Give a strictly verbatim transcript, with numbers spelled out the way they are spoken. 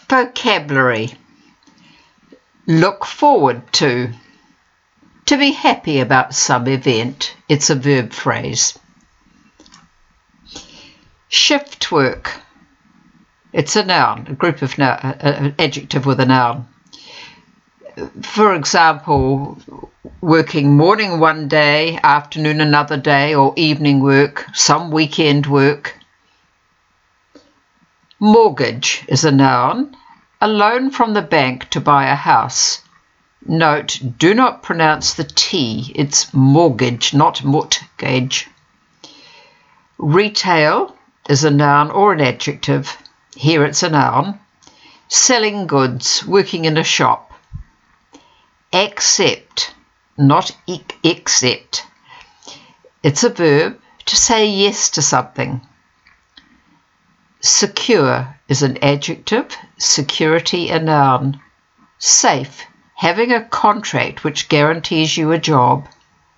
Vocabulary. Look forward to. To be happy about some event. It's a verb phrase. Shift work. It's a noun, a group of noun, an adjective with a noun. For example, working morning one day, afternoon another day, or evening work, some weekend work. Mortgage is a noun, a loan from the bank to buy a house. Note, do not pronounce the T, it's mortgage, not mortgage. Retail is a noun or an adjective. Here it's a noun. Selling goods, working in a shop. Accept, not accept. It's a verb to say yes to something. Secure is an adjective, security a noun. Safe, having a contract which guarantees you a job.